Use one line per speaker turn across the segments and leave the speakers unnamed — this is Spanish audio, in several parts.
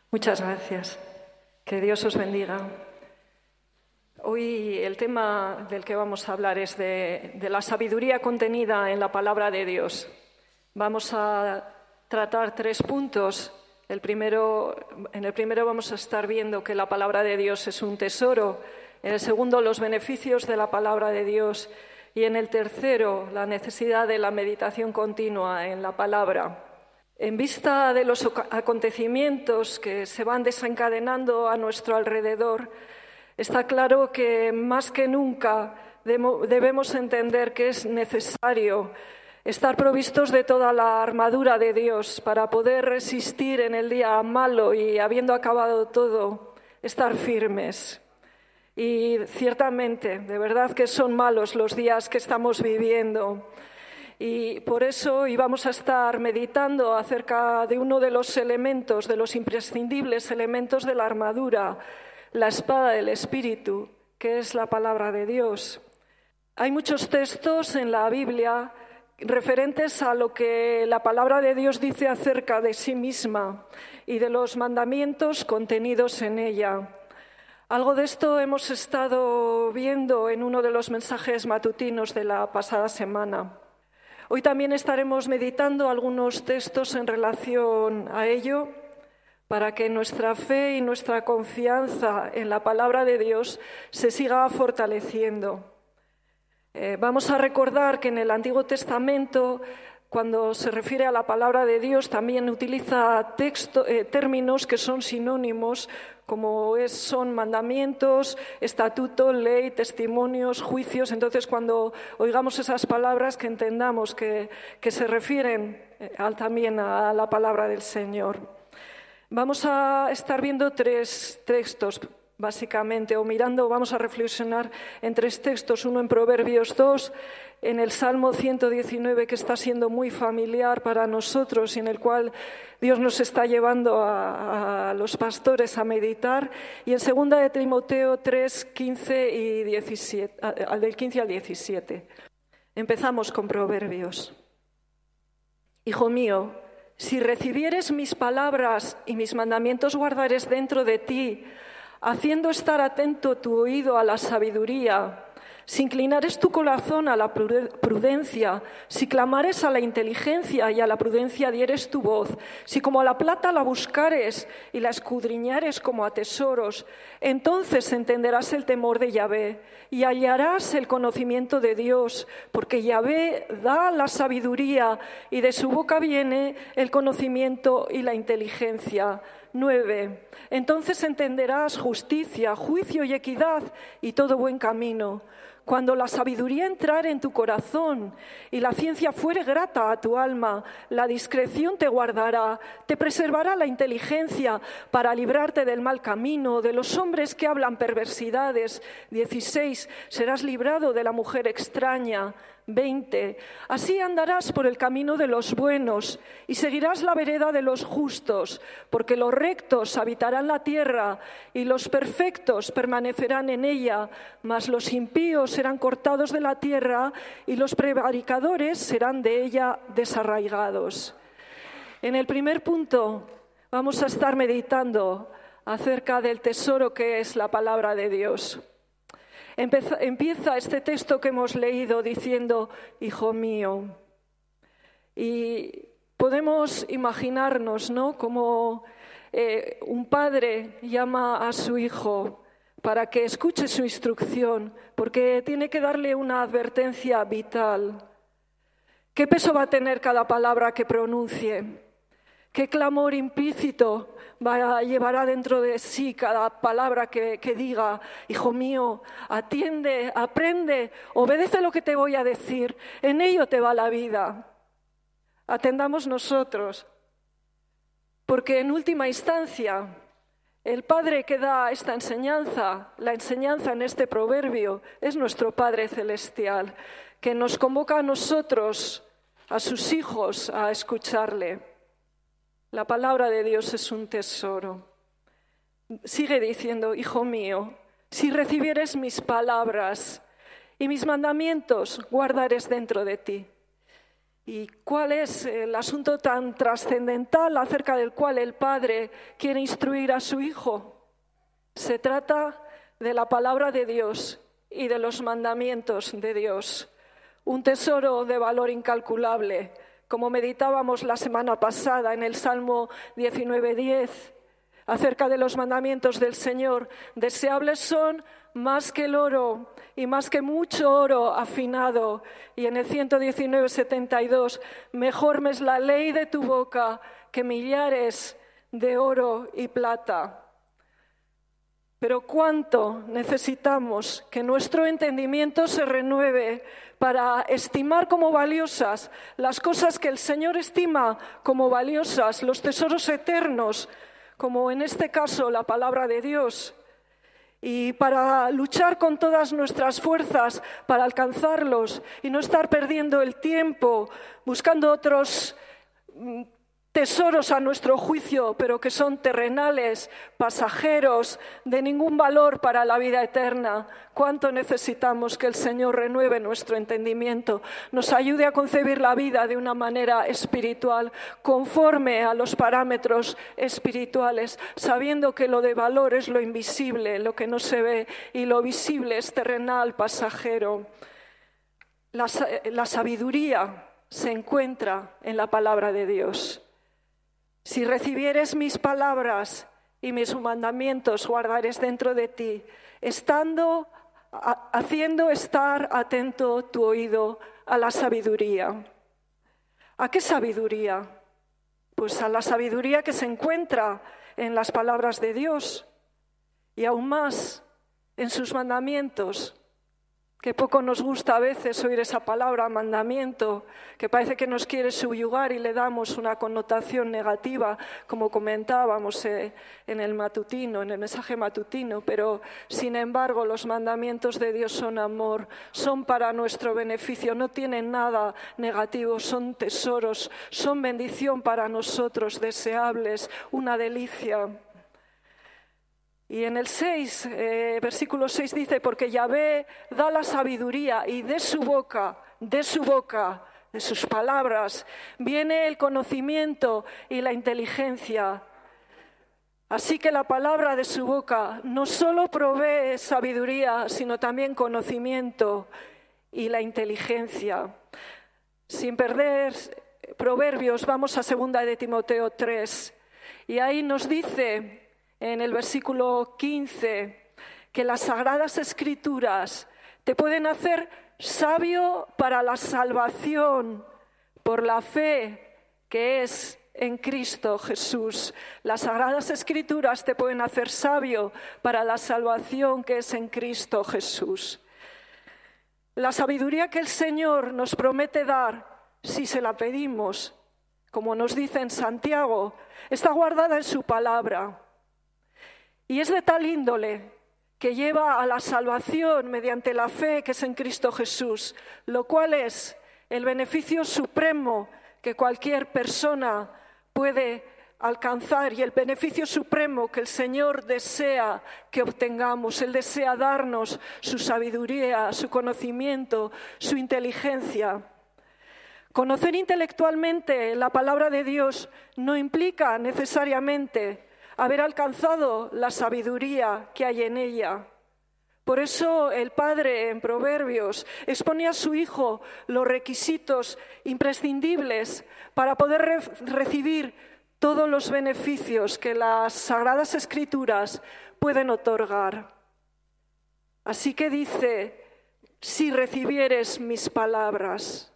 Muchas gracias. Que Dios os bendiga. Hoy el tema del que vamos a hablar es de la sabiduría contenida en la palabra de Dios. Vamos a tratar 3 puntos. En el primero vamos a estar viendo que la palabra de Dios es un tesoro. En el segundo, los beneficios de la palabra de Dios. Y en el tercero, la necesidad de la meditación continua en la palabra. En vista de los acontecimientos que se van desencadenando a nuestro alrededor, está claro que más que nunca debemos entender que es necesario estar provistos de toda la armadura de Dios para poder resistir en el día malo y, habiendo acabado todo, estar firmes. Y ciertamente, de verdad que son malos los días que estamos viviendo. Y por eso íbamos a estar meditando acerca de uno de los elementos, de los imprescindibles elementos de la armadura, la espada del Espíritu, que es la palabra de Dios. Hay muchos textos en la Biblia referentes a lo que la palabra de Dios dice acerca de sí misma y de los mandamientos contenidos en ella. Algo de esto hemos estado viendo en uno de los mensajes matutinos de la pasada semana. Hoy también estaremos meditando algunos textos en relación a ello para que nuestra fe y nuestra confianza en la palabra de Dios se siga fortaleciendo. Vamos a recordar que en el Antiguo Testamento, cuando se refiere a la palabra de Dios, también utiliza términos que son sinónimos, como son mandamientos, estatuto, ley, testimonios, juicios. Entonces, cuando oigamos esas palabras, que entendamos que se refieren también a la palabra del Señor. Vamos a estar viendo 3 textos, básicamente, vamos a reflexionar en 3 textos, uno en Proverbios 2, en el Salmo 119, que está siendo muy familiar para nosotros y en el cual Dios nos está llevando a los pastores a meditar, y en 2 de Timoteo 3, 15 y 17, del 15 al 17. Empezamos con Proverbios. Hijo mío, si recibieres mis palabras y mis mandamientos guardares dentro de ti, haciendo estar atento tu oído a la sabiduría, si inclinares tu corazón a la prudencia, si clamares a la inteligencia y a la prudencia dieres tu voz, si como a la plata la buscares y la escudriñares como a tesoros, entonces entenderás el temor de Yahvé y hallarás el conocimiento de Dios, porque Yahvé da la sabiduría y de su boca viene el conocimiento y la inteligencia. 9. Entonces entenderás justicia, juicio y equidad y todo buen camino. Cuando la sabiduría entrare en tu corazón y la ciencia fuere grata a tu alma, la discreción te guardará, te preservará la inteligencia para librarte del mal camino, de los hombres que hablan perversidades. 16. Serás librado de la mujer extraña. 20. Así andarás por el camino de los buenos y seguirás la vereda de los justos, porque los rectos habitarán la tierra y los perfectos permanecerán en ella, mas los impíos serán cortados de la tierra y los prevaricadores serán de ella desarraigados. En el primer punto vamos a estar meditando acerca del tesoro que es la palabra de Dios. Empieza este texto que hemos leído diciendo, hijo mío. Y podemos imaginarnos, ¿no?, como un padre llama a su hijo para que escuche su instrucción, porque tiene que darle una advertencia vital. ¿Qué peso va a tener cada palabra que pronuncie? ¿Qué clamor implícito llevará dentro de sí cada palabra que diga? Hijo mío, atiende, aprende, obedece lo que te voy a decir, en ello te va la vida. Atendamos nosotros, porque en última instancia el Padre que da esta enseñanza, la enseñanza en este proverbio, es nuestro Padre Celestial, que nos convoca a nosotros, a sus hijos, a escucharle. La palabra de Dios es un tesoro. Sigue diciendo, hijo mío, si recibieres mis palabras y mis mandamientos, guardares dentro de ti. ¿Y cuál es el asunto tan trascendental acerca del cual el Padre quiere instruir a su Hijo? Se trata de la palabra de Dios y de los mandamientos de Dios. Un tesoro de valor incalculable, como meditábamos la semana pasada en el Salmo 19:10, acerca de los mandamientos del Señor. Deseables son más que el oro y más que mucho oro afinado. Y en el 119:72, mejor me es la ley de tu boca que millares de oro y plata. Pero cuánto necesitamos que nuestro entendimiento se renueve para estimar como valiosas las cosas que el Señor estima como valiosas, los tesoros eternos, como en este caso la palabra de Dios, y para luchar con todas nuestras fuerzas para alcanzarlos y no estar perdiendo el tiempo buscando otros tesoros a nuestro juicio, pero que son terrenales, pasajeros, de ningún valor para la vida eterna. Cuánto necesitamos que el Señor renueve nuestro entendimiento, nos ayude a concebir la vida de una manera espiritual, conforme a los parámetros espirituales, sabiendo que lo de valor es lo invisible, lo que no se ve, y lo visible es terrenal, pasajero. La sabiduría se encuentra en la palabra de Dios. Si recibieres mis palabras y mis mandamientos guardares dentro de ti, haciendo estar atento tu oído a la sabiduría. ¿A qué sabiduría? Pues a la sabiduría que se encuentra en las palabras de Dios y aún más en sus mandamientos. Que poco nos gusta a veces oír esa palabra, mandamiento, que parece que nos quiere subyugar y le damos una connotación negativa, como comentábamos en el matutino, en el mensaje matutino. Pero, sin embargo, los mandamientos de Dios son amor, son para nuestro beneficio, no tienen nada negativo, son tesoros, son bendición para nosotros, deseables, una delicia. Y en el 6, versículo 6 dice, porque Yahvé da la sabiduría y de su boca, de sus palabras, viene el conocimiento y la inteligencia. Así que la palabra de su boca no solo provee sabiduría, sino también conocimiento y la inteligencia. Sin perder Proverbios, vamos a 2 de Timoteo 3, y ahí nos dice en el versículo 15, que las Sagradas Escrituras te pueden hacer sabio para la salvación por la fe que es en Cristo Jesús. Las Sagradas Escrituras te pueden hacer sabio para la salvación que es en Cristo Jesús. La sabiduría que el Señor nos promete dar, si se la pedimos, como nos dice en Santiago, está guardada en su palabra. Y es de tal índole que lleva a la salvación mediante la fe que es en Cristo Jesús, lo cual es el beneficio supremo que cualquier persona puede alcanzar y el beneficio supremo que el Señor desea que obtengamos. Él desea darnos su sabiduría, su conocimiento, su inteligencia. Conocer intelectualmente la palabra de Dios no implica necesariamente haber alcanzado la sabiduría que hay en ella. Por eso el Padre en Proverbios expone a su Hijo los requisitos imprescindibles para poder recibir todos los beneficios que las Sagradas Escrituras pueden otorgar. Así que dice, si recibieres mis palabras.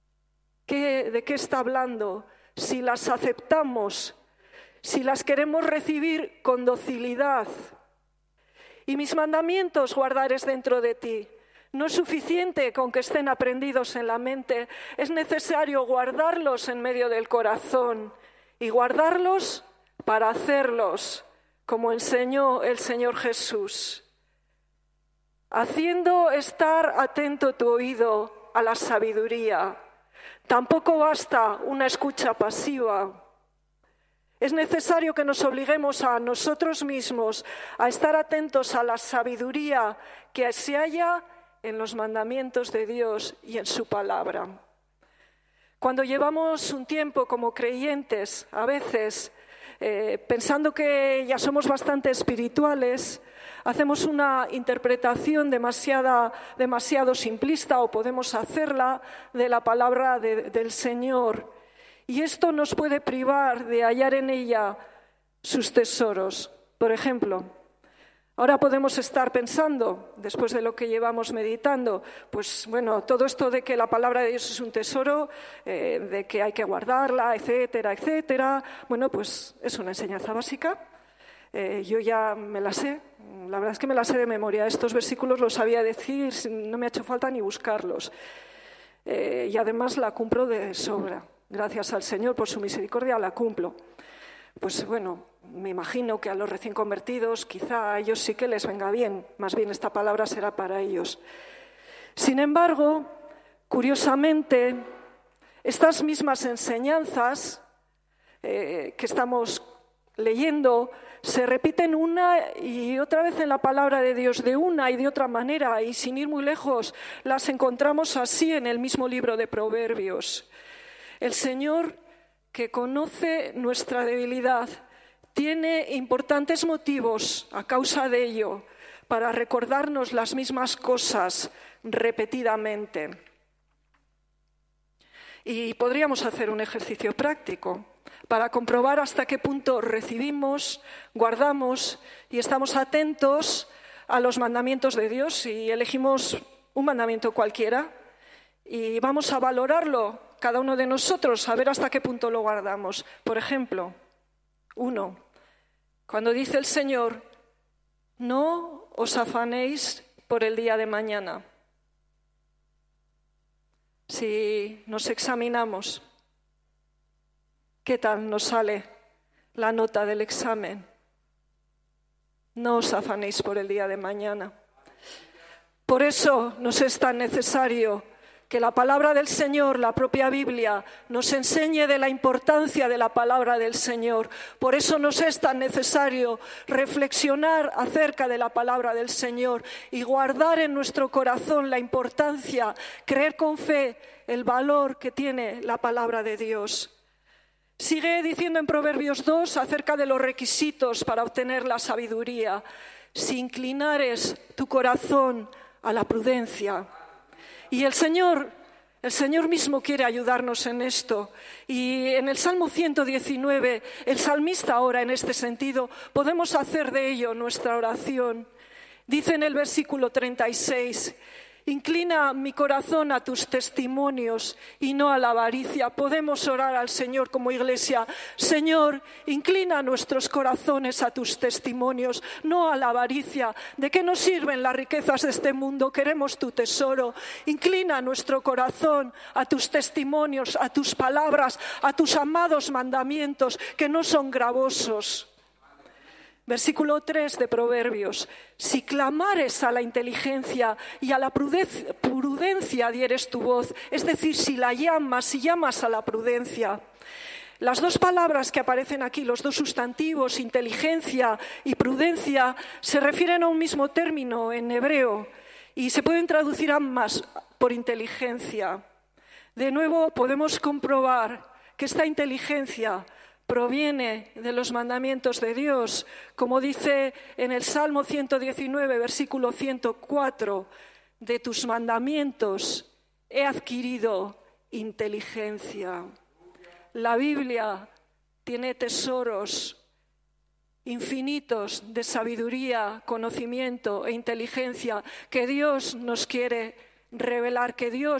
¿De qué está hablando? Si las aceptamos, si las queremos recibir con docilidad. Y mis mandamientos guardares dentro de ti. No es suficiente con que estén aprendidos en la mente, es necesario guardarlos en medio del corazón y guardarlos para hacerlos, como enseñó el Señor Jesús. Haciendo estar atento tu oído a la sabiduría. Tampoco basta una escucha pasiva. Es necesario que nos obliguemos a nosotros mismos a estar atentos a la sabiduría que se halla en los mandamientos de Dios y en su palabra. Cuando llevamos un tiempo como creyentes, a veces pensando que ya somos bastante espirituales, hacemos una interpretación demasiado simplista, o podemos hacerla, de la palabra del Señor. Y esto nos puede privar de hallar en ella sus tesoros. Por ejemplo, ahora podemos estar pensando, después de lo que llevamos meditando, pues bueno, todo esto de que la palabra de Dios es un tesoro, de que hay que guardarla, etcétera, etcétera. Bueno, pues es una enseñanza básica. Yo ya me la sé, la verdad es que me la sé de memoria. Estos versículos los sabía decir, no me ha hecho falta ni buscarlos. Y además la cumplo de sobra. Gracias al Señor por su misericordia la cumplo. Pues bueno, me imagino que a los recién convertidos quizá a ellos sí que les venga bien, más bien esta palabra será para ellos. Sin embargo, curiosamente, estas mismas enseñanzas que estamos leyendo se repiten una y otra vez en la palabra de Dios, de una y de otra manera, y sin ir muy lejos, las encontramos así en el mismo libro de Proverbios. El Señor, que conoce nuestra debilidad, tiene importantes motivos a causa de ello para recordarnos las mismas cosas repetidamente. Y podríamos hacer un ejercicio práctico para comprobar hasta qué punto recibimos, guardamos y estamos atentos a los mandamientos de Dios. Y elegimos un mandamiento cualquiera y vamos a valorarlo cada uno de nosotros, a ver hasta qué punto lo guardamos. Por ejemplo, 1, cuando dice el Señor, no os afanéis por el día de mañana. Si nos examinamos, ¿qué tal nos sale la nota del examen? No os afanéis por el día de mañana. Por eso nos es tan necesario que la palabra del Señor, la propia Biblia, nos enseñe de la importancia de la palabra del Señor. Por eso nos es tan necesario reflexionar acerca de la palabra del Señor y guardar en nuestro corazón la importancia, creer con fe el valor que tiene la palabra de Dios. Sigue diciendo en Proverbios 2 acerca de los requisitos para obtener la sabiduría. Si inclinares tu corazón a la prudencia. Y el Señor mismo quiere ayudarnos en esto. Y en el Salmo 119, el salmista ahora en este sentido, podemos hacer de ello nuestra oración. Dice en el versículo 36, inclina mi corazón a tus testimonios y no a la avaricia. Podemos orar al Señor como iglesia. Señor, inclina nuestros corazones a tus testimonios, no a la avaricia. ¿De qué nos sirven las riquezas de este mundo? Queremos tu tesoro. Inclina nuestro corazón a tus testimonios, a tus palabras, a tus amados mandamientos que no son gravosos. Versículo 3 de Proverbios, si clamares a la inteligencia y a la prudencia dieres tu voz, es decir, si llamas a la prudencia. Las dos palabras que aparecen aquí, los dos sustantivos, inteligencia y prudencia, se refieren a un mismo término en hebreo y se pueden traducir ambas por inteligencia. De nuevo podemos comprobar que esta inteligencia proviene de los mandamientos de Dios, como dice en el Salmo 119, versículo 104, de tus mandamientos he adquirido inteligencia. La Biblia tiene tesoros infinitos de sabiduría, conocimiento e inteligencia que Dios nos quiere revelar,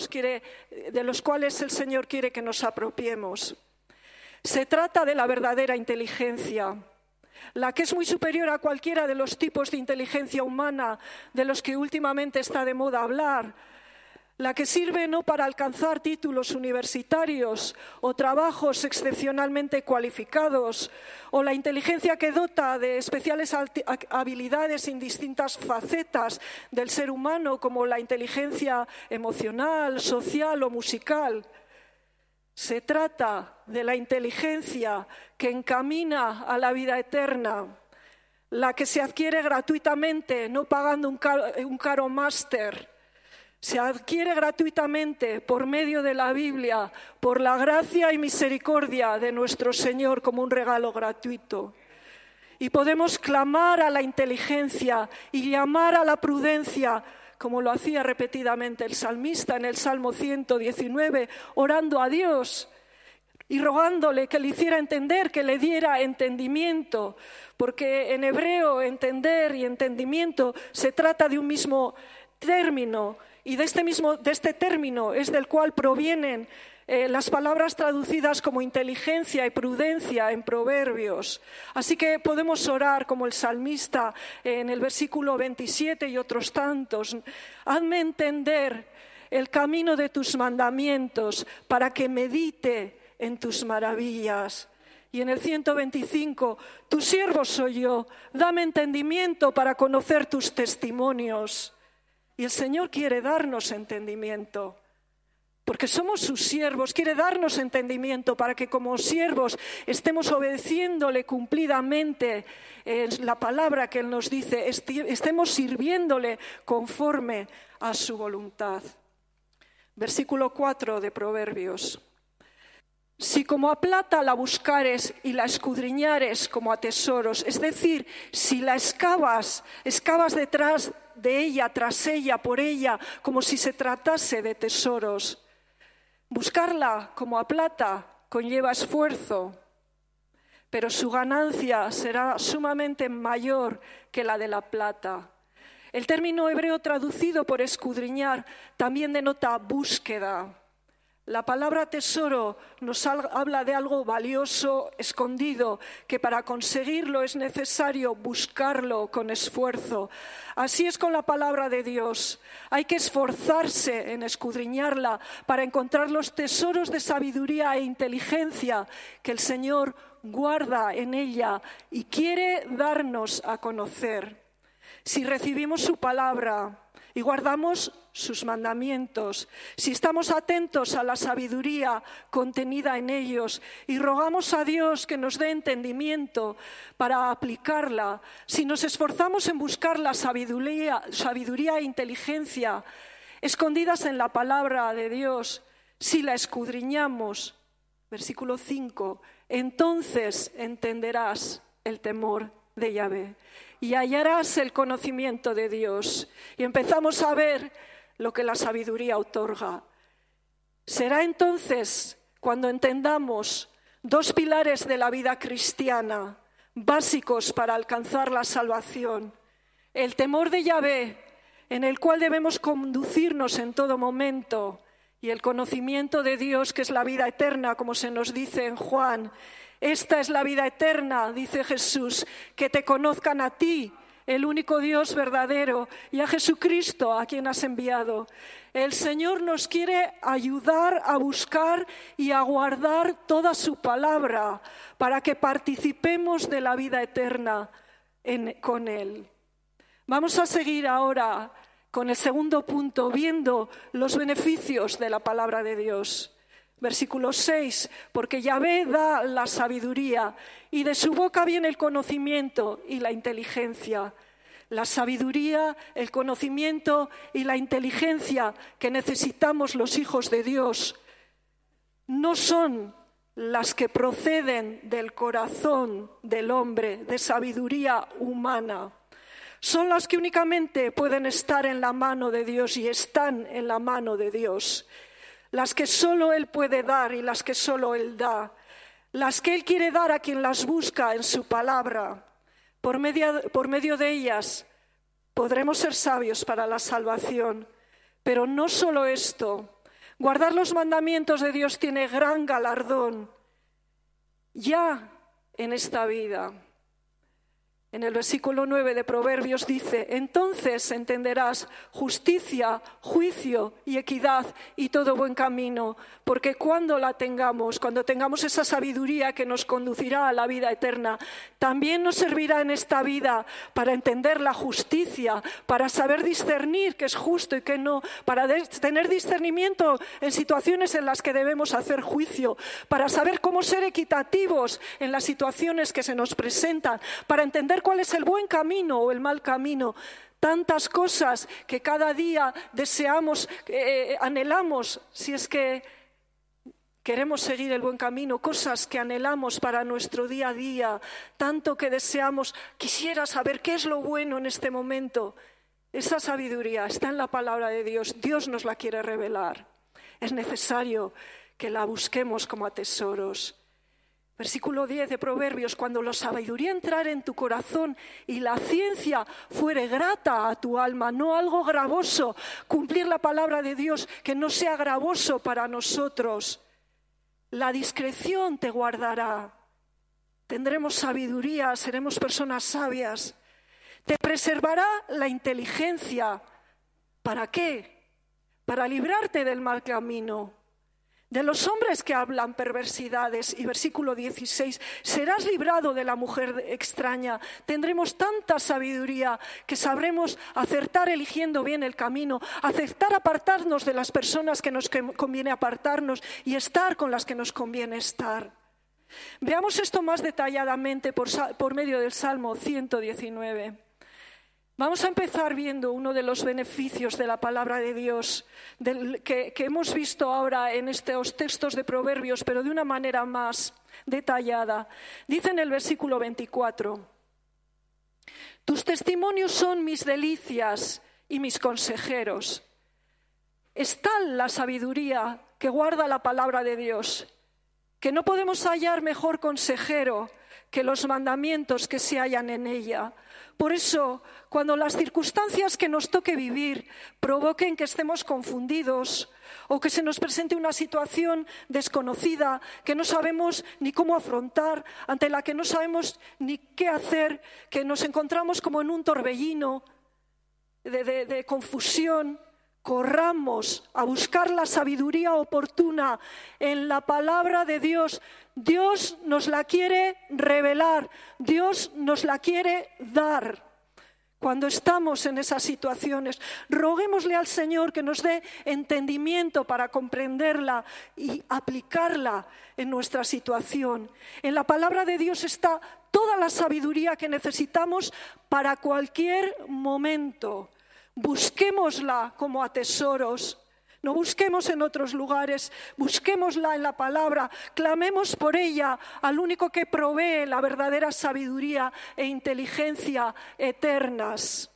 de los cuales el Señor quiere que nos apropiemos. Se trata de la verdadera inteligencia, la que es muy superior a cualquiera de los tipos de inteligencia humana de los que últimamente está de moda hablar, la que sirve no para alcanzar títulos universitarios o trabajos excepcionalmente cualificados, o la inteligencia que dota de especiales habilidades en distintas facetas del ser humano, como la inteligencia emocional, social o musical. Se trata de la inteligencia que encamina a la vida eterna, la que se adquiere gratuitamente, no pagando un caro máster, Se adquiere gratuitamente por medio de la Biblia, por la gracia y misericordia de nuestro Señor como un regalo gratuito. Y podemos clamar a la inteligencia y llamar a la prudencia, como lo hacía repetidamente el salmista en el Salmo 119, orando a Dios y rogándole que le hiciera entender, que le diera entendimiento, porque en hebreo entender y entendimiento se trata de un mismo término, y de este término es del cual provienen las palabras traducidas como inteligencia y prudencia en Proverbios. Así que podemos orar como el salmista en el versículo 27 y otros tantos. Hazme entender el camino de tus mandamientos para que medite en tus maravillas. Y en el 125, tu siervo soy yo, dame entendimiento para conocer tus testimonios. Y el Señor quiere darnos entendimiento, porque somos sus siervos, quiere darnos entendimiento para que como siervos estemos obedeciéndole cumplidamente la palabra que Él nos dice, estemos sirviéndole conforme a su voluntad. Versículo 4 de Proverbios. Si como a plata la buscares y la escudriñares como a tesoros, es decir, si la excavas detrás de ella, tras ella, por ella, como si se tratase de tesoros. Buscarla como a plata conlleva esfuerzo, pero su ganancia será sumamente mayor que la de la plata. El término hebreo traducido por escudriñar también denota búsqueda. La palabra tesoro nos habla de algo valioso, escondido, que para conseguirlo es necesario buscarlo con esfuerzo. Así es con la palabra de Dios. Hay que esforzarse en escudriñarla para encontrar los tesoros de sabiduría e inteligencia que el Señor guarda en ella y quiere darnos a conocer. Si recibimos su palabra y guardamos sus mandamientos, si estamos atentos a la sabiduría contenida en ellos y rogamos a Dios que nos dé entendimiento para aplicarla, si nos esforzamos en buscar la sabiduría e inteligencia escondidas en la palabra de Dios, si la escudriñamos, versículo 5, entonces entenderás el temor de Yahvé y hallarás el conocimiento de Dios. Y empezamos a ver lo que la sabiduría otorga. Será entonces cuando entendamos dos pilares de la vida cristiana básicos para alcanzar la salvación: el temor de Yahvé, en el cual debemos conducirnos en todo momento, y el conocimiento de Dios, que es la vida eterna, como se nos dice en Juan. Esta es la vida eterna, dice Jesús, que te conozcan a ti, el único Dios verdadero, y a Jesucristo, a quien has enviado. El Señor nos quiere ayudar a buscar y a guardar toda su palabra para que participemos de la vida eterna con Él. Vamos a seguir ahora con el segundo punto, viendo los beneficios de la palabra de Dios. Versículo 6, porque Yahvé da la sabiduría y de su boca viene el conocimiento y la inteligencia. La sabiduría, el conocimiento y la inteligencia que necesitamos los hijos de Dios no son las que proceden del corazón del hombre, de sabiduría humana. Son las que únicamente pueden estar en la mano de Dios y están en la mano de Dios. Las que solo Él puede dar y las que solo Él da. Las que Él quiere dar a quien las busca en su palabra. Por medio de ellas podremos ser sabios para la salvación. Pero no solo esto. Guardar los mandamientos de Dios tiene gran galardón ya en esta vida. En el versículo 9 de Proverbios dice: entonces entenderás justicia, juicio y equidad y todo buen camino, porque cuando tengamos esa sabiduría que nos conducirá a la vida eterna, también nos servirá en esta vida para entender la justicia, para saber discernir qué es justo y qué no, para tener discernimiento en situaciones en las que debemos hacer juicio, para saber cómo ser equitativos en las situaciones que se nos presentan, para entender saber cuál es el buen camino o el mal camino. Tantas cosas que cada día deseamos, anhelamos, si es que queremos seguir el buen camino, cosas que anhelamos para nuestro día a día, tanto que deseamos. Quisiera saber qué es lo bueno en este momento. Esa sabiduría está en la palabra de Dios. Dios nos la quiere revelar. Es necesario que la busquemos como a tesoros. Versículo 10 de Proverbios: cuando la sabiduría entrare en tu corazón y la ciencia fuere grata a tu alma, no algo gravoso, cumplir la palabra de Dios, que no sea gravoso para nosotros. La discreción te guardará. Tendremos sabiduría, seremos personas sabias. Te preservará la inteligencia. ¿Para qué? Para librarte del mal camino. De los hombres que hablan perversidades. Y versículo 16, serás librado de la mujer extraña. Tendremos tanta sabiduría que sabremos acertar eligiendo bien el camino, acertar apartarnos de las personas que nos conviene apartarnos y estar con las que nos conviene estar. Veamos esto más detalladamente por medio del Salmo 119. Vamos a empezar viendo uno de los beneficios de la palabra de Dios que hemos visto ahora en estos textos de Proverbios, pero de una manera más detallada. Dice en el versículo 24: tus testimonios son mis delicias y mis consejeros. Es tal la sabiduría que guarda la palabra de Dios, que no podemos hallar mejor consejero que los mandamientos que se hallan en ella. Por eso, cuando las circunstancias que nos toque vivir provoquen que estemos confundidos o que se nos presente una situación desconocida que no sabemos ni cómo afrontar, ante la que no sabemos ni qué hacer, que nos encontramos como en un torbellino de confusión, corramos a buscar la sabiduría oportuna en la palabra de Dios. Dios nos la quiere revelar, Dios nos la quiere dar. Cuando estamos en esas situaciones, roguémosle al Señor que nos dé entendimiento para comprenderla y aplicarla en nuestra situación. En la palabra de Dios está toda la sabiduría que necesitamos para cualquier momento. Busquémosla como a tesoros, no busquemos en otros lugares, busquémosla en la palabra, clamemos por ella al único que provee la verdadera sabiduría e inteligencia eternas.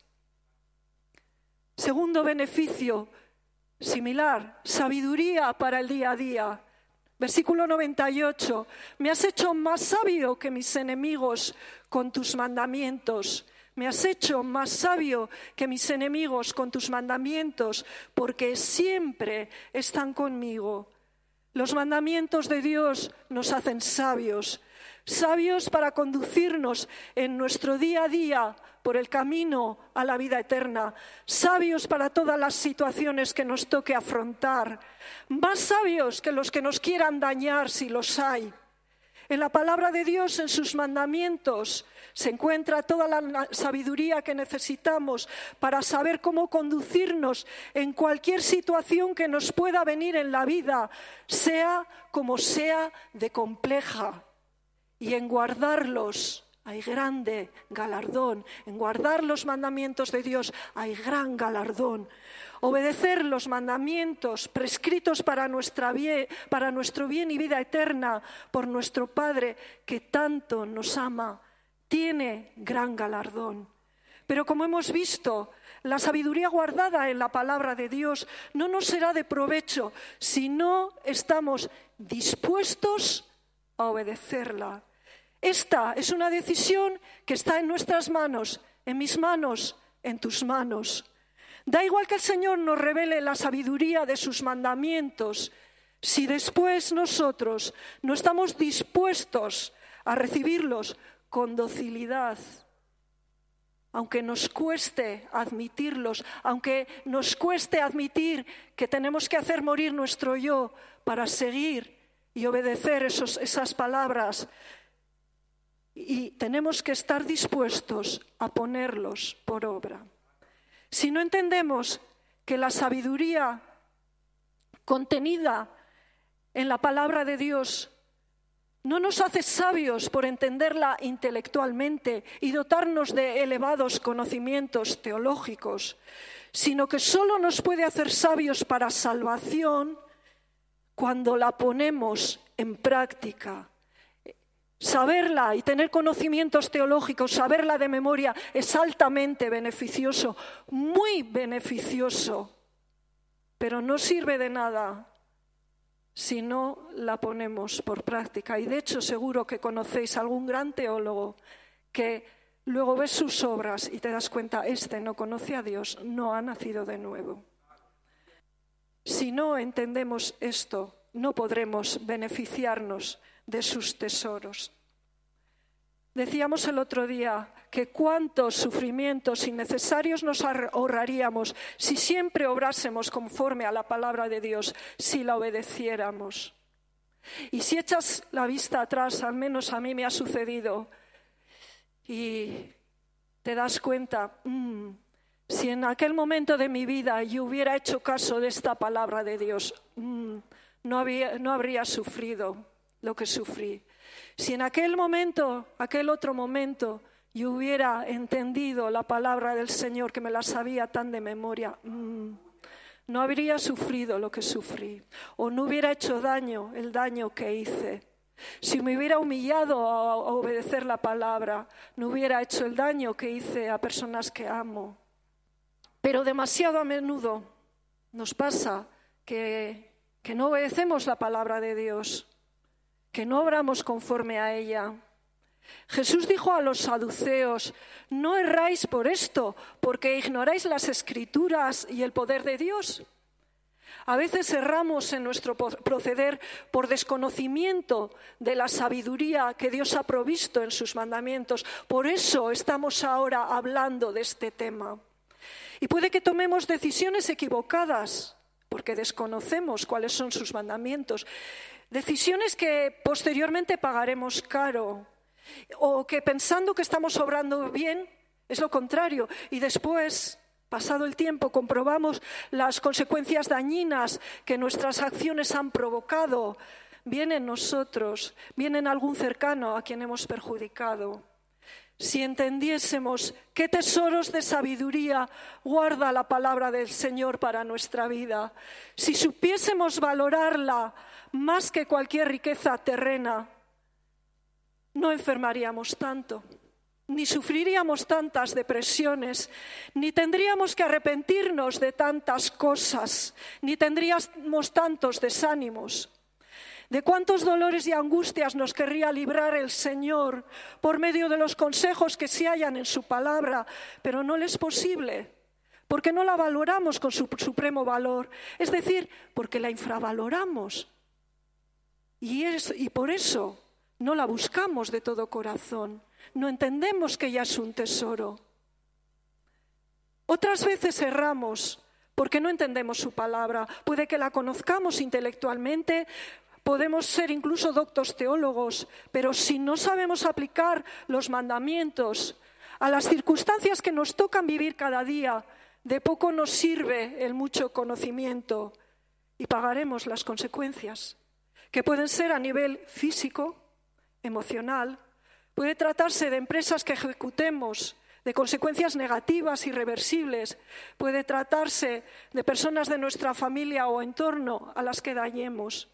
Segundo beneficio similar, sabiduría para el día a día. Versículo 98, me has hecho más sabio que mis enemigos con tus mandamientos. Me has hecho más sabio que mis enemigos con tus mandamientos, porque siempre están conmigo. Los mandamientos de Dios nos hacen sabios, sabios para conducirnos en nuestro día a día por el camino a la vida eterna, sabios para todas las situaciones que nos toque afrontar, más sabios que los que nos quieran dañar si los hay. En la palabra de Dios, en sus mandamientos, se encuentra toda la sabiduría que necesitamos para saber cómo conducirnos en cualquier situación que nos pueda venir en la vida, sea como sea de compleja. Y en guardarlos hay grande galardón. En guardar los mandamientos de Dios hay gran galardón. Obedecer los mandamientos prescritos para nuestro bien y vida eterna por nuestro Padre que tanto nos ama, tiene gran galardón. Pero como hemos visto, la sabiduría guardada en la palabra de Dios no nos será de provecho si no estamos dispuestos a obedecerla. Esta es una decisión que está en nuestras manos, en mis manos, en tus manos. Da igual que el Señor nos revele la sabiduría de sus mandamientos, si después nosotros no estamos dispuestos a recibirlos con docilidad, aunque nos cueste admitirlos, aunque nos cueste admitir que tenemos que hacer morir nuestro yo para seguir y obedecer esas palabras. Y tenemos que estar dispuestos a ponerlos por obra. Si no entendemos que la sabiduría contenida en la palabra de Dios No nos hace sabios por entenderla intelectualmente y dotarnos de elevados conocimientos teológicos, sino que solo nos puede hacer sabios para salvación cuando la ponemos en práctica. Saberla y tener conocimientos teológicos, saberla de memoria, es altamente beneficioso, muy beneficioso, pero no sirve de nada si no la ponemos por práctica. Y de hecho seguro que conocéis algún gran teólogo que luego ves sus obras y te das cuenta, este no conoce a Dios, no ha nacido de nuevo. Si no entendemos esto, no podremos beneficiarnos de sus tesoros. Decíamos el otro día que cuántos sufrimientos innecesarios nos ahorraríamos si siempre obrásemos conforme a la palabra de Dios, si la obedeciéramos. Y si echas la vista atrás, al menos a mí me ha sucedido, y te das cuenta, si en aquel momento de mi vida yo hubiera hecho caso de esta palabra de Dios, no habría sufrido lo que sufrí. Si en aquel otro momento, yo hubiera entendido la palabra del Señor, que me la sabía tan de memoria, no habría sufrido lo que sufrí, o no hubiera hecho el daño que hice. Si me hubiera humillado a obedecer la palabra, no hubiera hecho el daño que hice a personas que amo. Pero demasiado a menudo nos pasa que no obedecemos la palabra de Dios, que no obramos conforme a ella. Jesús dijo a los saduceos, no erráis por esto, porque ignoráis las Escrituras y el poder de Dios. A veces erramos en nuestro proceder por desconocimiento de la sabiduría que Dios ha provisto en sus mandamientos. Por eso estamos ahora hablando de este tema. Y puede que tomemos decisiones equivocadas, porque desconocemos cuáles son sus mandamientos. Decisiones que posteriormente pagaremos caro, o que pensando que estamos obrando bien, es lo contrario. Y después, pasado el tiempo, comprobamos las consecuencias dañinas que nuestras acciones han provocado, bien en nosotros, bien en algún cercano a quien hemos perjudicado. Si entendiésemos qué tesoros de sabiduría guarda la palabra del Señor para nuestra vida, si supiésemos valorarla más que cualquier riqueza terrena, no enfermaríamos tanto, ni sufriríamos tantas depresiones, ni tendríamos que arrepentirnos de tantas cosas, ni tendríamos tantos desánimos. ¿De cuántos dolores y angustias nos querría librar el Señor por medio de los consejos que se hallan en su palabra? Pero no le es posible, porque no la valoramos con su supremo valor, es decir, porque la infravaloramos. Y por eso no la buscamos de todo corazón, no entendemos que ella es un tesoro. Otras veces erramos porque no entendemos su palabra, puede que la conozcamos intelectualmente, podemos ser incluso doctos teólogos, pero si no sabemos aplicar los mandamientos a las circunstancias que nos tocan vivir cada día, de poco nos sirve el mucho conocimiento y pagaremos las consecuencias, que pueden ser a nivel físico, emocional, puede tratarse de empresas que ejecutemos, de consecuencias negativas irreversibles, puede tratarse de personas de nuestra familia o entorno a las que dañemos.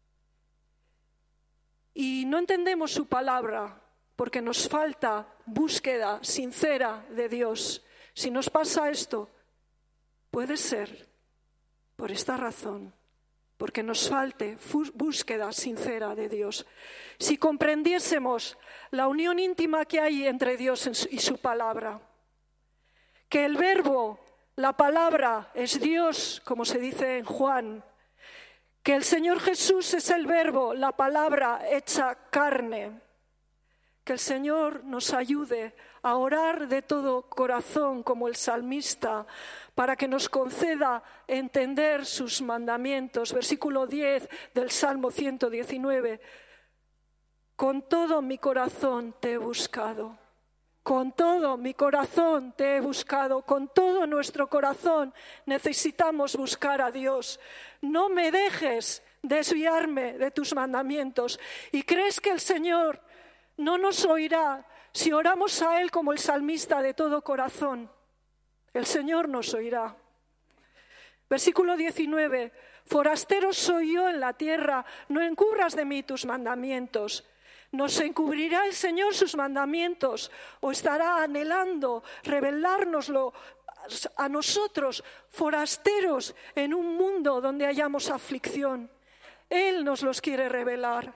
Y no entendemos su palabra porque nos falta búsqueda sincera de Dios. Si nos pasa esto, puede ser por esta razón, porque nos falte búsqueda sincera de Dios. Si comprendiésemos la unión íntima que hay entre Dios y su palabra, que el verbo, la palabra, es Dios, como se dice en Juan, que el Señor Jesús es el verbo, la palabra hecha carne, que el Señor nos ayude a orar de todo corazón como el salmista, para que nos conceda entender sus mandamientos. Versículo 10 del Salmo 119. Con todo mi corazón te he buscado. Con todo mi corazón te he buscado. Con todo nuestro corazón necesitamos buscar a Dios. No me dejes desviarme de tus mandamientos. ¿Y crees que el Señor no nos oirá si oramos a Él como el salmista de todo corazón? El Señor nos oirá. Versículo 19. Forastero soy yo en la tierra, no encubras de mí tus mandamientos. ¿Nos encubrirá el Señor sus mandamientos o estará anhelando revelárnoslo a nosotros, forasteros en un mundo donde hayamos aflicción? Él nos los quiere revelar.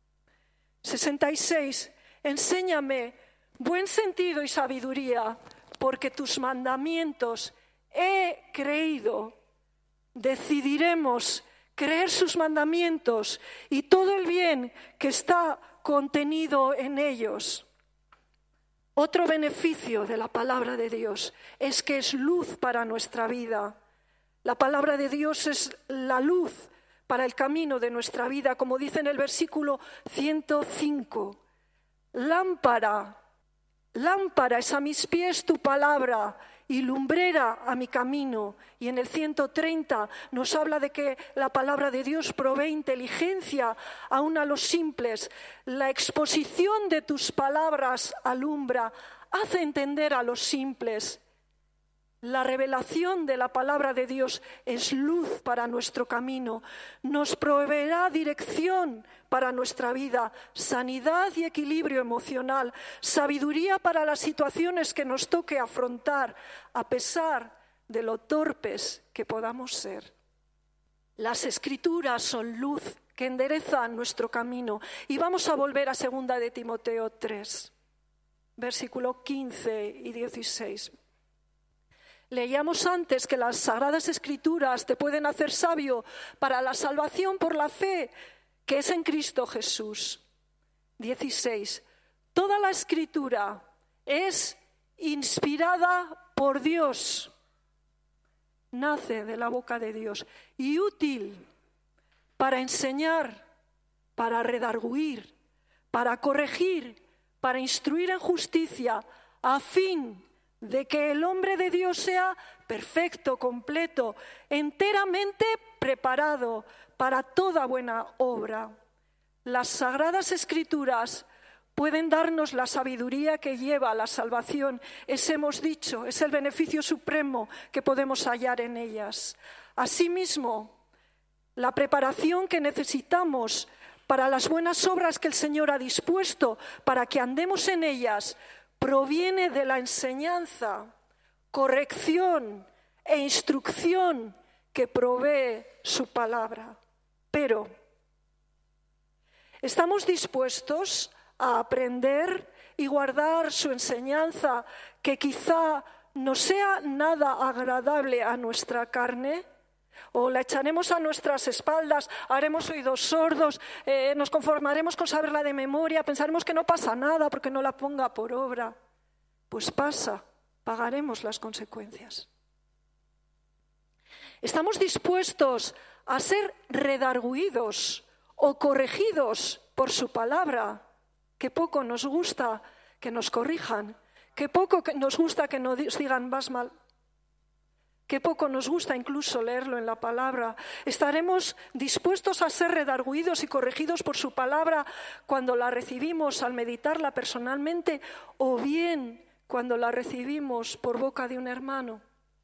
66. Enséñame buen sentido y sabiduría, porque tus mandamientos he creído. Decidiremos creer sus mandamientos y todo el bien que está contenido en ellos. Otro beneficio de la palabra de Dios es que es luz para nuestra vida. La palabra de Dios es la luz para el camino de nuestra vida, como dice en el versículo 105. Lámpara es a mis pies tu palabra y lumbrera a mi camino. Y en el 130 nos habla de que la palabra de Dios provee inteligencia aún a los simples. La exposición de tus palabras alumbra, hace entender a los simples. La revelación de la palabra de Dios es luz para nuestro camino. Nos proveerá dirección para nuestra vida, sanidad y equilibrio emocional, sabiduría para las situaciones que nos toque afrontar, a pesar de lo torpes que podamos ser. Las Escrituras son luz que enderezan nuestro camino. Y vamos a volver a 2 de Timoteo 3, versículo 15 y 16. Leíamos antes que las Sagradas Escrituras te pueden hacer sabio para la salvación por la fe que es en Cristo Jesús. 16. Toda la Escritura es inspirada por Dios, nace de la boca de Dios y útil para enseñar, para redarguir, para corregir, para instruir en justicia, a fin de que el hombre de Dios sea perfecto, completo, enteramente preparado para toda buena obra. Las Sagradas Escrituras pueden darnos la sabiduría que lleva a la salvación. Hemos dicho, es el beneficio supremo que podemos hallar en ellas. Asimismo, la preparación que necesitamos para las buenas obras que el Señor ha dispuesto para que andemos en ellas proviene de la enseñanza, corrección e instrucción que provee su palabra. Pero, ¿estamos dispuestos a aprender y guardar su enseñanza que quizá no sea nada agradable a nuestra carne? ¿O la echaremos a nuestras espaldas, haremos oídos sordos, nos conformaremos con saberla de memoria, pensaremos que no pasa nada porque no la ponga por obra? Pues pasa, pagaremos las consecuencias. ¿Estamos dispuestos a ser redarguidos o corregidos por su palabra? Que poco nos gusta que nos corrijan, que poco nos gusta que nos digan vas mal. Qué poco nos gusta incluso leerlo en la palabra. ¿Estaremos dispuestos a ser redarguidos y corregidos por su palabra cuando la recibimos al meditarla personalmente o bien cuando la recibimos por boca de un hermano?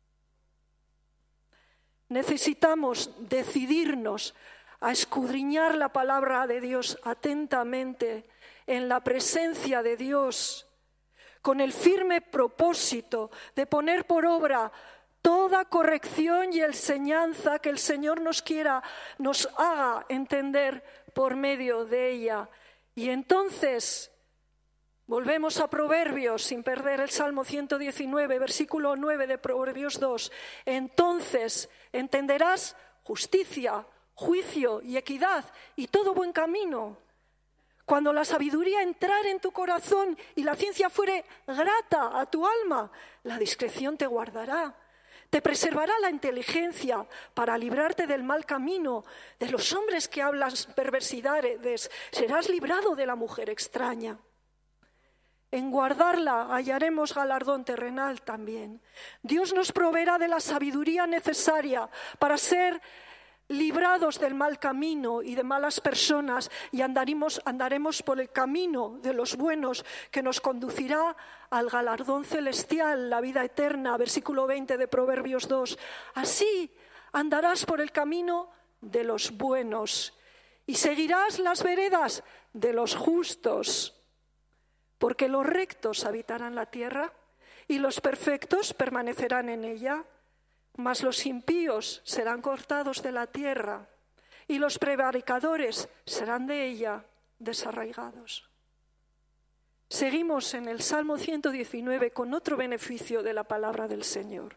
Necesitamos decidirnos a escudriñar la palabra de Dios atentamente en la presencia de Dios, con el firme propósito de poner por obra toda corrección y enseñanza que el Señor nos haga entender por medio de ella. Y entonces volvemos a Proverbios, sin perder el Salmo 119, versículo 9 de Proverbios 2. Entonces entenderás justicia, juicio y equidad y todo buen camino. Cuando la sabiduría entrare en tu corazón y la ciencia fuere grata a tu alma, la discreción te guardará. Te preservará la inteligencia para librarte del mal camino, de los hombres que hablan perversidades. Serás librado de la mujer extraña. En guardarla hallaremos galardón terrenal también. Dios nos proveerá de la sabiduría necesaria para ser
librados del mal camino y de malas personas, y andaremos por el camino de los buenos, que nos conducirá al galardón celestial, la vida eterna, versículo 20 de Proverbios 2. Así andarás por el camino de los buenos y seguirás las veredas de los justos, porque los rectos habitarán la tierra y los perfectos permanecerán en ella. Mas los impíos serán cortados de la tierra y los prevaricadores serán de ella desarraigados. Seguimos en el Salmo 119 con otro beneficio de la palabra del Señor.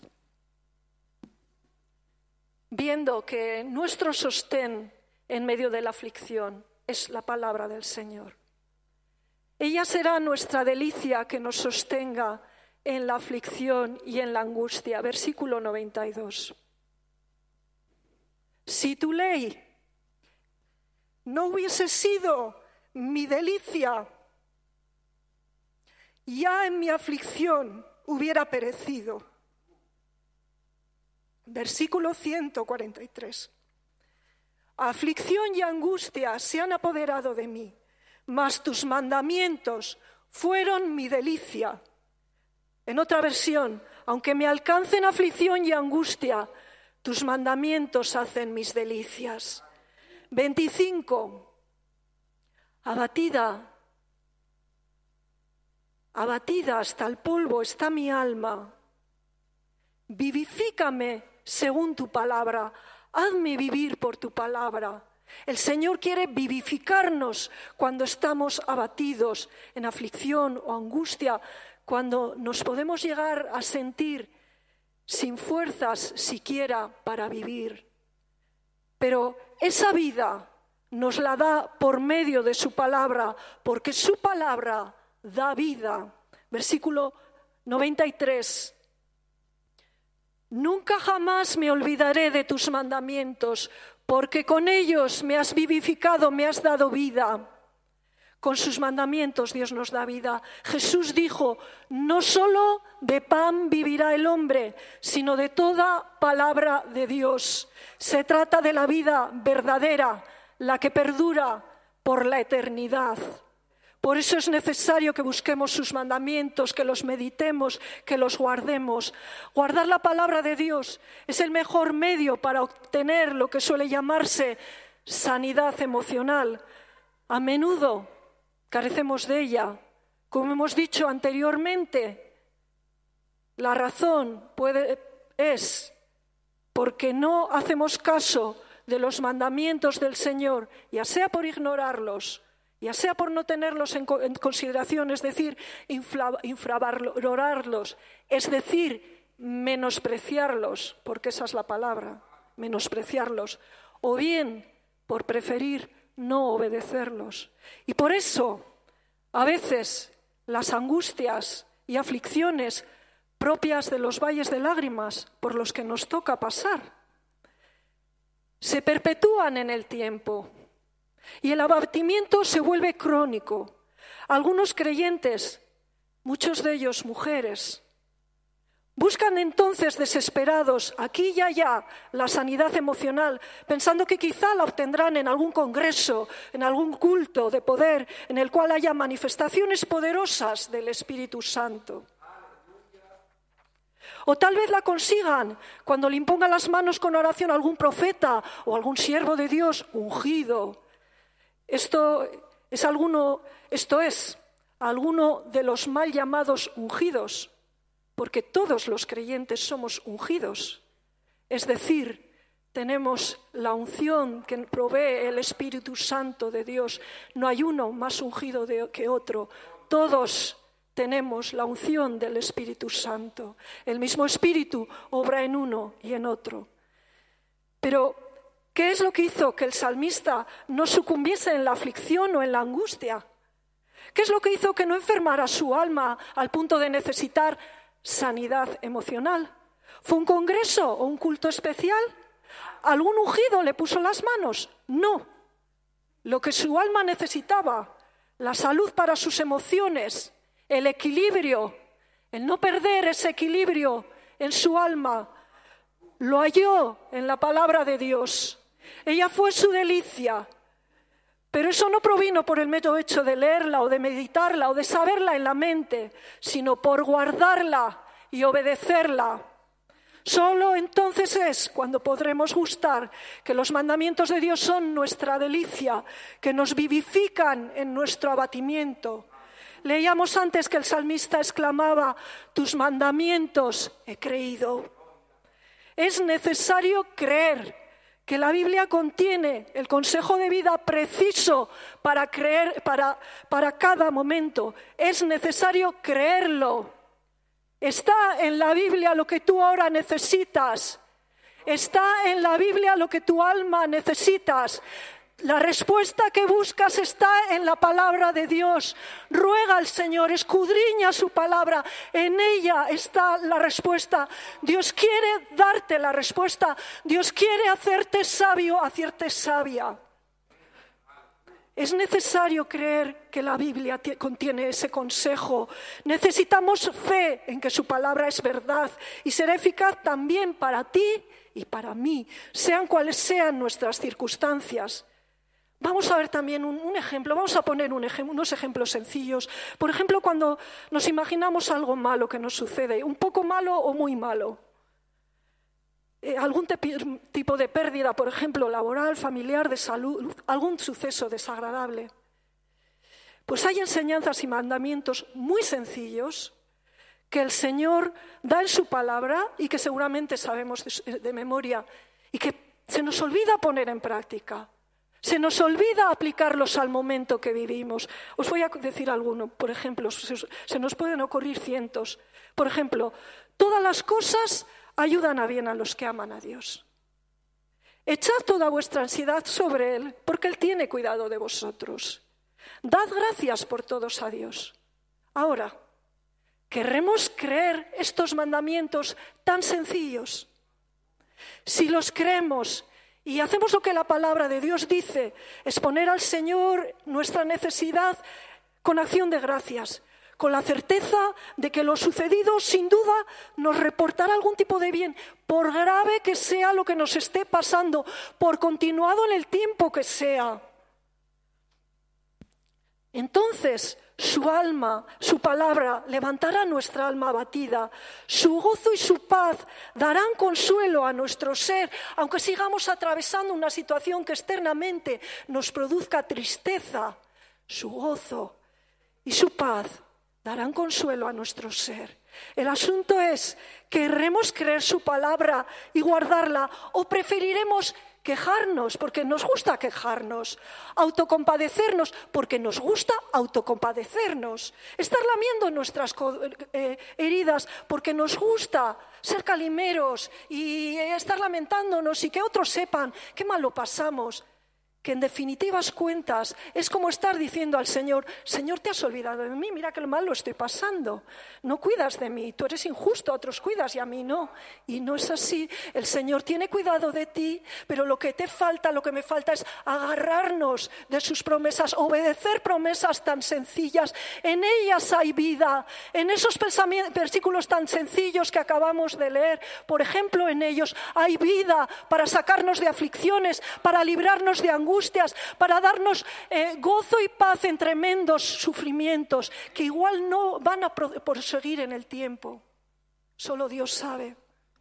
Viendo que nuestro sostén en medio de la aflicción es la palabra del Señor. Ella será nuestra delicia que nos sostenga en la aflicción y en la angustia. Versículo 92. Si tu ley no hubiese sido mi delicia, ya en mi aflicción hubiera perecido. Versículo 143. Aflicción y angustia se han apoderado de mí, mas tus mandamientos fueron mi delicia. En otra versión, aunque me alcancen aflicción y angustia, tus mandamientos hacen mis delicias. 25. Abatida hasta el polvo está mi alma. Vivifícame según tu palabra, hazme vivir por tu palabra. El Señor quiere vivificarnos cuando estamos abatidos, en aflicción o angustia, cuando nos podemos llegar a sentir sin fuerzas siquiera para vivir. Pero esa vida nos la da por medio de su palabra, porque su palabra da vida. Versículo 93. Nunca jamás me olvidaré de tus mandamientos, porque con ellos me has vivificado, me has dado vida. Con sus mandamientos Dios nos da vida. Jesús dijo, no solo de pan vivirá el hombre, sino de toda palabra de Dios. Se trata de la vida verdadera, la que perdura por la eternidad. Por eso es necesario que busquemos sus mandamientos, que los meditemos, que los guardemos. Guardar la palabra de Dios es el mejor medio para obtener lo que suele llamarse sanidad emocional. A menudo carecemos de ella. Como hemos dicho anteriormente, la razón es porque no hacemos caso de los mandamientos del Señor, ya sea por ignorarlos, ya sea por no tenerlos en consideración, es decir, infravalorarlos, es decir, menospreciarlos, porque esa es la palabra, menospreciarlos, o bien por preferir no obedecerlos. Y por eso, a veces, las angustias y aflicciones propias de los valles de lágrimas por los que nos toca pasar, se perpetúan en el tiempo. Y el abatimiento se vuelve crónico. Algunos creyentes, muchos de ellos mujeres, buscan entonces desesperados aquí y allá la sanidad emocional, pensando que quizá la obtendrán en algún congreso, en algún culto de poder, en el cual haya manifestaciones poderosas del Espíritu Santo. O tal vez la consigan cuando le impongan las manos con oración a algún profeta o algún siervo de Dios ungido. Esto es alguno de los mal llamados ungidos, porque todos los creyentes somos ungidos. Es decir, tenemos la unción que provee el Espíritu Santo de Dios. No hay uno más ungido que otro. Todos tenemos la unción del Espíritu Santo. El mismo Espíritu obra en uno y en otro. Pero ¿qué es lo que hizo que el salmista no sucumbiese en la aflicción o en la angustia? ¿Qué es lo que hizo que no enfermara su alma al punto de necesitar sanidad emocional? ¿Fue un congreso o un culto especial? ¿Algún ungido le puso las manos? No. Lo que su alma necesitaba, la salud para sus emociones, el equilibrio, el no perder ese equilibrio en su alma, lo halló en la palabra de Dios. Ella fue su delicia. Pero eso no provino por el mero hecho de leerla o de meditarla o de saberla en la mente, sino por guardarla y obedecerla. Solo entonces es cuando podremos gustar que los mandamientos de Dios son nuestra delicia, que nos vivifican en nuestro abatimiento. Leíamos antes que el salmista exclamaba: tus mandamientos he creído. Es necesario creer que la Biblia contiene el consejo de vida preciso para cada momento. Es necesario creerlo. Está en la Biblia lo que tú ahora necesitas. Está en la Biblia lo que tu alma necesitas. La respuesta que buscas está en la palabra de Dios. Ruega al Señor, escudriña su palabra. En ella está la respuesta. Dios quiere darte la respuesta. Dios quiere hacerte sabio, hacerte sabia. Es necesario creer que la Biblia contiene ese consejo. Necesitamos fe en que su palabra es verdad y será eficaz también para ti y para mí, sean cuales sean nuestras circunstancias. Vamos a ver también un ejemplo, vamos a poner unos ejemplos sencillos. Por ejemplo, cuando nos imaginamos algo malo que nos sucede, un poco malo o muy malo. Algún tipo de pérdida, por ejemplo, laboral, familiar, de salud, algún suceso desagradable. Pues hay enseñanzas y mandamientos muy sencillos que el Señor da en su palabra y que seguramente sabemos de memoria y que se nos olvida poner en práctica. Se nos olvida aplicarlos al momento que vivimos. Os voy a decir alguno, por ejemplo, se nos pueden ocurrir cientos. Por ejemplo, todas las cosas ayudan a bien a los que aman a Dios. Echad toda vuestra ansiedad sobre Él, porque Él tiene cuidado de vosotros. Dad gracias por todos a Dios. Ahora, ¿querremos creer estos mandamientos tan sencillos? Si los creemos y hacemos lo que la palabra de Dios dice, exponer al Señor nuestra necesidad con acción de gracias, con la certeza de que lo sucedido sin duda nos reportará algún tipo de bien, por grave que sea lo que nos esté pasando, por continuado en el tiempo que sea. Entonces su alma, su palabra, levantará nuestra alma abatida. Su gozo y su paz darán consuelo a nuestro ser, aunque sigamos atravesando una situación que externamente nos produzca tristeza. Su gozo y su paz darán consuelo a nuestro ser. El asunto es, ¿querremos creer su palabra y guardarla o preferiremos quejarnos porque nos gusta quejarnos, autocompadecernos porque nos gusta autocompadecernos, estar lamiendo nuestras heridas porque nos gusta ser calimeros y estar lamentándonos y que otros sepan qué mal lo pasamos? Que en definitivas cuentas es como estar diciendo al Señor: Señor, te has olvidado de mí, mira que mal lo estoy pasando, no cuidas de mí, tú eres injusto, a otros cuidas y a mí no. Y no es así, el Señor tiene cuidado de ti, pero lo que me falta es agarrarnos de sus promesas, obedecer promesas tan sencillas. En ellas hay vida, en esos versículos tan sencillos que acabamos de leer, por ejemplo, en ellos hay vida para sacarnos de aflicciones, para librarnos de angustias, para darnos gozo y paz en tremendos sufrimientos que igual no van a proseguir en el tiempo. Solo Dios sabe.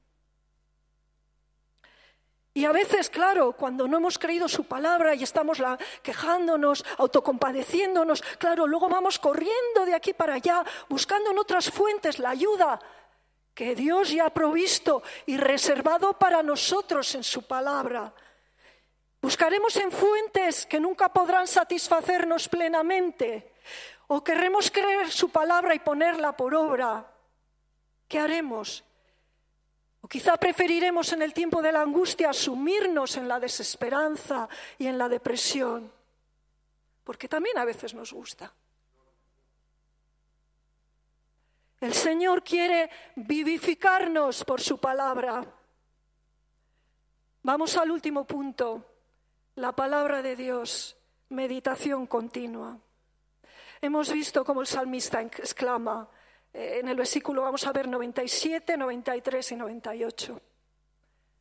Y a veces, claro, cuando no hemos creído su palabra y estamos quejándonos, autocompadeciéndonos, claro, luego vamos corriendo de aquí para allá, buscando en otras fuentes la ayuda que Dios ya ha provisto y reservado para nosotros en su palabra. Buscaremos en fuentes que nunca podrán satisfacernos plenamente, o querremos creer su palabra y ponerla por obra. ¿Qué haremos? O quizá preferiremos en el tiempo de la angustia sumirnos en la desesperanza y en la depresión, porque también a veces nos gusta. El Señor quiere vivificarnos por su palabra. Vamos al último punto. La palabra de Dios, meditación continua. Hemos visto cómo el salmista exclama en el versículo, vamos a ver, 97, 93 y 98.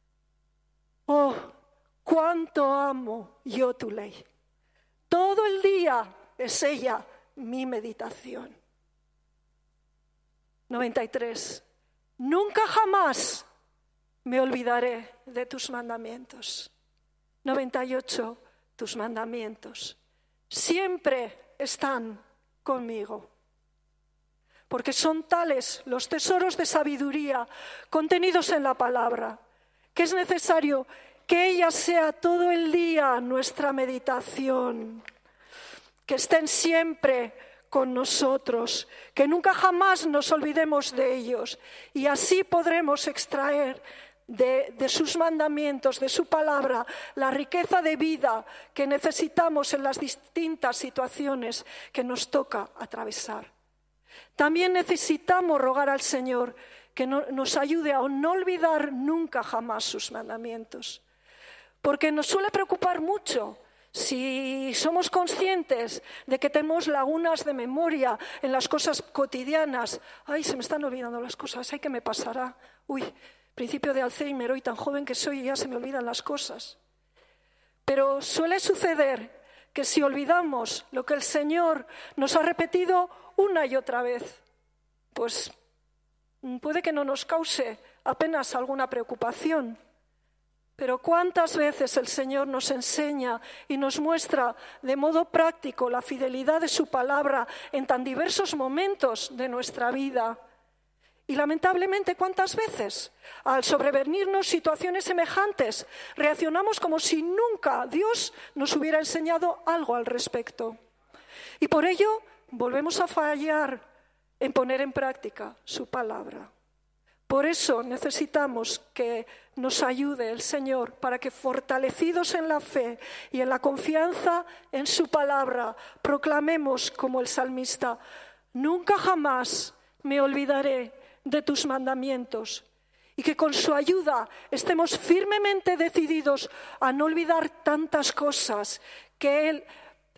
Oh, cuánto amo yo tu ley. Todo el día es ella mi meditación. 93. Nunca jamás me olvidaré de tus mandamientos. 98. Tus mandamientos siempre están conmigo, porque son tales los tesoros de sabiduría contenidos en la palabra, que es necesario que ella sea todo el día nuestra meditación, que estén siempre con nosotros, que nunca jamás nos olvidemos de ellos, y así podremos extraer de sus mandamientos, de su palabra, la riqueza de vida que necesitamos en las distintas situaciones que nos toca atravesar. También necesitamos rogar al Señor que nos ayude a no olvidar nunca jamás sus mandamientos, porque nos suele preocupar mucho. Si somos conscientes de que tenemos lagunas de memoria en las cosas cotidianas, ay, se me están olvidando las cosas, ay, ¿qué me pasará? Uy, principio de Alzheimer, hoy tan joven que soy y ya se me olvidan las cosas. Pero suele suceder que si olvidamos lo que el Señor nos ha repetido una y otra vez, pues puede que no nos cause apenas alguna preocupación. Pero cuántas veces el Señor nos enseña y nos muestra de modo práctico la fidelidad de su palabra en tan diversos momentos de nuestra vida. Y lamentablemente, ¿cuántas veces al sobrevenirnos situaciones semejantes reaccionamos como si nunca Dios nos hubiera enseñado algo al respecto? Y por ello volvemos a fallar en poner en práctica su palabra. Por eso necesitamos que nos ayude el Señor para que, fortalecidos en la fe y en la confianza en su palabra, proclamemos como el salmista: nunca jamás me olvidaré de tus mandamientos, y que con su ayuda estemos firmemente decididos a no olvidar tantas cosas que Él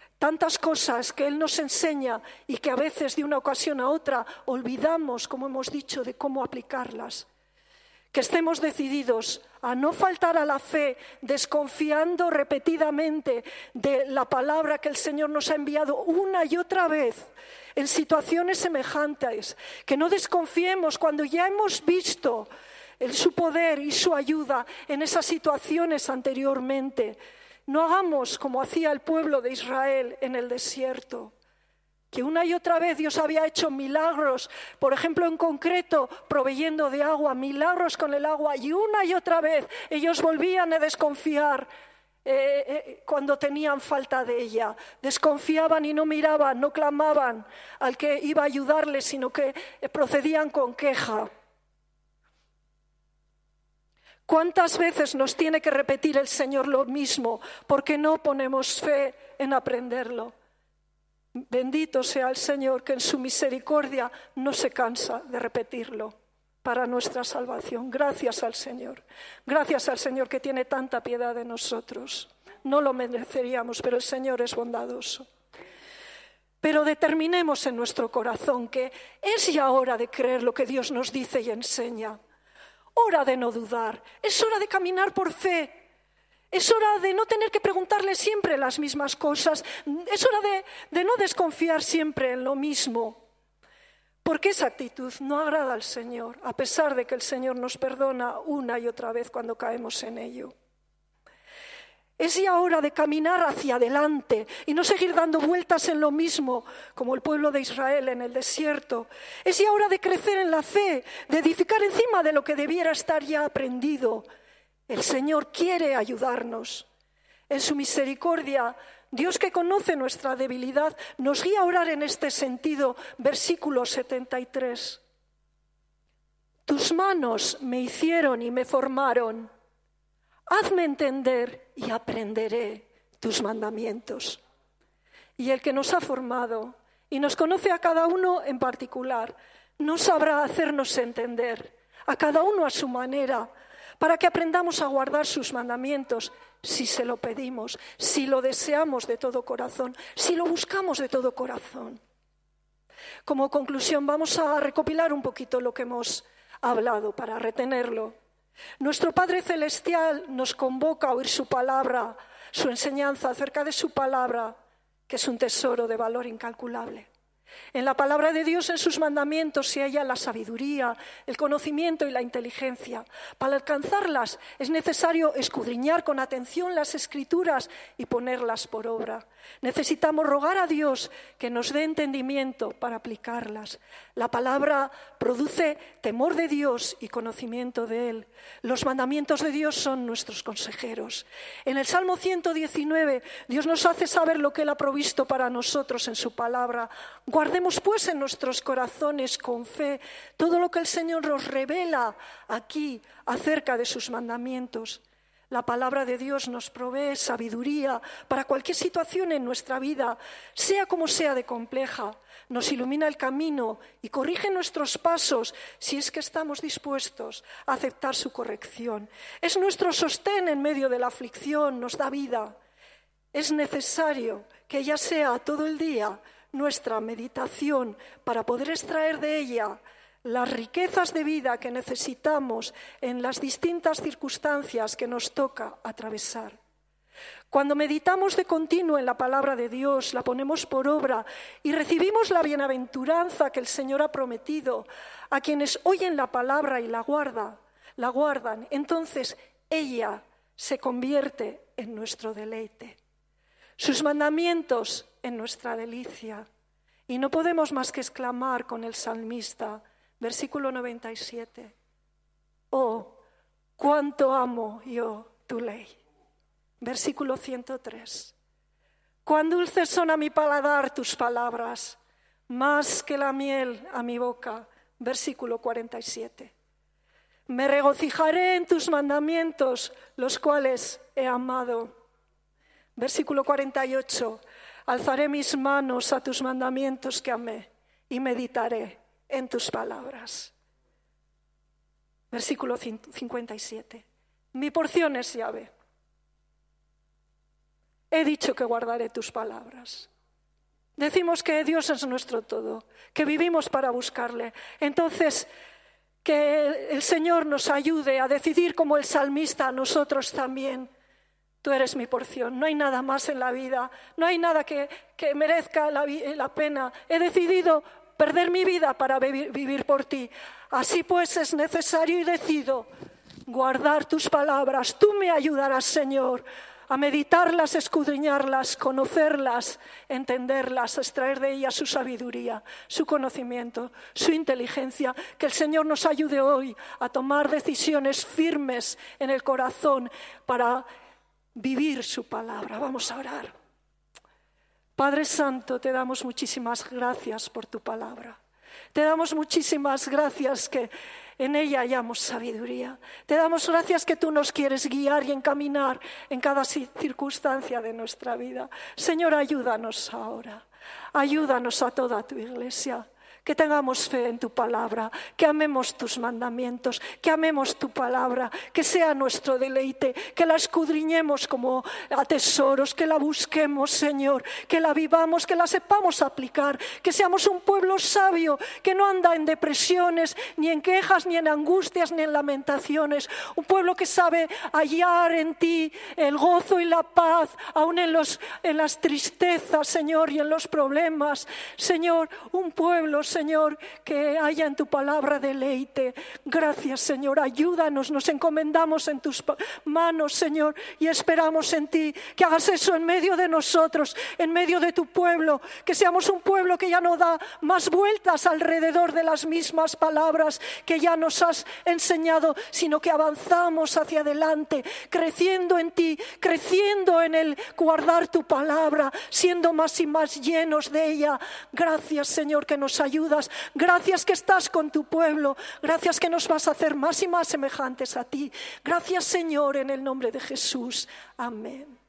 nos enseña y que a veces de una ocasión a otra olvidamos, como hemos dicho, de cómo aplicarlas. Que estemos decididos a no faltar a la fe, desconfiando repetidamente de la palabra que el Señor nos ha enviado una y otra vez en situaciones semejantes. Que no desconfiemos cuando ya hemos visto su poder y su ayuda en esas situaciones anteriormente. No hagamos como hacía el pueblo de Israel en el desierto, que una y otra vez Dios había hecho milagros, por ejemplo, en concreto, proveyendo de agua, milagros con el agua, y una y otra vez ellos volvían a desconfiar cuando tenían falta de ella. Desconfiaban y no miraban, no clamaban al que iba a ayudarles, sino que procedían con queja. ¿Cuántas veces nos tiene que repetir el Señor lo mismo? Porque no ponemos fe en aprenderlo. Bendito sea el Señor, que en su misericordia no se cansa de repetirlo para nuestra salvación. Gracias al Señor. Gracias al Señor, que tiene tanta piedad de nosotros. No lo mereceríamos, pero el Señor es bondadoso. Pero determinemos en nuestro corazón que es ya hora de creer lo que Dios nos dice y enseña. Hora de no dudar, es hora de caminar por fe, es hora de no tener que preguntarle siempre las mismas cosas, es hora de no desconfiar siempre en lo mismo, porque esa actitud no agrada al Señor, a pesar de que el Señor nos perdona una y otra vez cuando caemos en ello. Es ya hora de caminar hacia adelante y no seguir dando vueltas en lo mismo, como el pueblo de Israel en el desierto. Es ya hora de crecer en la fe, de edificar encima de lo que debiera estar ya aprendido. El Señor quiere ayudarnos. En su misericordia, Dios, que conoce nuestra debilidad, nos guía a orar en este sentido. Versículo 73. Tus manos me hicieron y me formaron. Hazme entender y aprenderé tus mandamientos. Y el que nos ha formado y nos conoce a cada uno en particular, no sabrá hacernos entender, a cada uno a su manera, para que aprendamos a guardar sus mandamientos, si se lo pedimos, si lo deseamos de todo corazón, si lo buscamos de todo corazón. Como conclusión, vamos a recopilar un poquito lo que hemos hablado para retenerlo. Nuestro Padre Celestial nos convoca a oír su palabra, su enseñanza acerca de su palabra, que es un tesoro de valor incalculable. En la palabra de Dios, en sus mandamientos, se halla la sabiduría, el conocimiento y la inteligencia. Para alcanzarlas es necesario escudriñar con atención las Escrituras y ponerlas por obra. Necesitamos rogar a Dios que nos dé entendimiento para aplicarlas. La palabra produce temor de Dios y conocimiento de Él. Los mandamientos de Dios son nuestros consejeros. En el Salmo 119, Dios nos hace saber lo que Él ha provisto para nosotros en su palabra. Guardemos pues en nuestros corazones con fe todo lo que el Señor nos revela aquí acerca de sus mandamientos. La palabra de Dios nos provee sabiduría para cualquier situación en nuestra vida, sea como sea de compleja. Nos ilumina el camino y corrige nuestros pasos si es que estamos dispuestos a aceptar su corrección. Es nuestro sostén en medio de la aflicción, nos da vida. Es necesario que ella sea todo el día nuestra meditación para poder extraer de ella las riquezas de vida que necesitamos en las distintas circunstancias que nos toca atravesar. Cuando meditamos de continuo en la palabra de Dios, la ponemos por obra y recibimos la bienaventuranza que el Señor ha prometido a quienes oyen la palabra y la guardan, entonces ella se convierte en nuestro deleite. Sus mandamientos en nuestra delicia. Y no podemos más que exclamar con el salmista, versículo 97, oh, cuánto amo yo tu ley. Versículo 103, cuán dulces son a mi paladar tus palabras, más que la miel a mi boca. Versículo 47, me regocijaré en tus mandamientos, los cuales he amado. Versículo 48, alzaré mis manos a tus mandamientos que amé y meditaré en tus palabras. Versículo 57. Mi porción es Yahvé. He dicho que guardaré tus palabras. Decimos que Dios es nuestro todo, que vivimos para buscarle. Entonces, que el Señor nos ayude a decidir como el salmista, a nosotros también. Tú eres mi porción, no hay nada más en la vida, no hay nada que merezca la pena. He decidido perder mi vida para vivir por ti. Así pues es necesario y decido guardar tus palabras. Tú me ayudarás, Señor, a meditarlas, escudriñarlas, conocerlas, entenderlas, extraer de ellas su sabiduría, su conocimiento, su inteligencia. Que el Señor nos ayude hoy a tomar decisiones firmes en el corazón para vivir su palabra. Vamos a orar. Padre Santo, te damos muchísimas gracias por tu palabra. Te damos muchísimas gracias que en ella hallamos sabiduría. Te damos gracias que tú nos quieres guiar y encaminar en cada circunstancia de nuestra vida. Señor, ayúdanos ahora. Ayúdanos a toda tu iglesia. Que tengamos fe en tu palabra, que amemos tus mandamientos, que amemos tu palabra, que sea nuestro deleite, que la escudriñemos como a tesoros, que la busquemos, Señor, que la vivamos, que la sepamos aplicar, que seamos un pueblo sabio, que no anda en depresiones, ni en quejas, ni en angustias, ni en lamentaciones. Un pueblo que sabe hallar en ti el gozo y la paz, aun en las tristezas, Señor, y en los problemas. Señor, un pueblo, Señor, que haya en tu palabra deleite. Gracias, Señor, ayúdanos, nos encomendamos en tus manos, Señor, y esperamos en ti, que hagas eso en medio de nosotros, en medio de tu pueblo, que seamos un pueblo que ya no da más vueltas alrededor de las mismas palabras que ya nos has enseñado, sino que avanzamos hacia adelante, creciendo en ti, creciendo en el guardar tu palabra, siendo más y más llenos de ella. Gracias, Señor, que nos ayudas. Gracias que estás con tu pueblo. Gracias que nos vas a hacer más y más semejantes a ti. Gracias, Señor, en el nombre de Jesús. Amén.